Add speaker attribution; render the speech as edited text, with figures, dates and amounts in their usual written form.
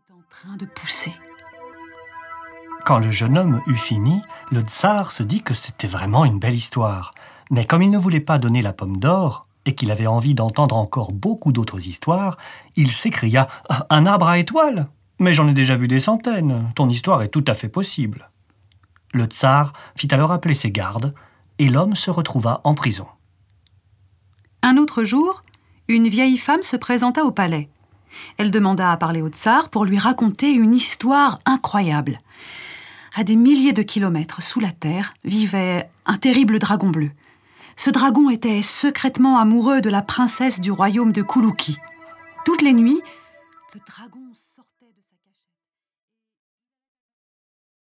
Speaker 1: est en train de pousser.
Speaker 2: Quand le jeune homme eut fini, le tsar se dit que c'était vraiment une belle histoire. Mais comme il ne voulait pas donner la pomme d'or, et qu'il avait envie d'entendre encore beaucoup d'autres histoires, il s'écria « Un arbre à étoiles ? Mais j'en ai déjà vu des centaines, ton histoire est tout à fait possible. » Le tsar fit alors appeler ses gardes, et l'homme se retrouva en prison.
Speaker 1: Un autre jour, une vieille femme se présenta au palais. Elle demanda à parler au tsar pour lui raconter une histoire incroyable. À des milliers de kilomètres sous la terre vivait un terrible dragon bleu. Ce dragon était secrètement amoureux de la princesse du royaume de Kuluki. Toutes les nuits, le dragon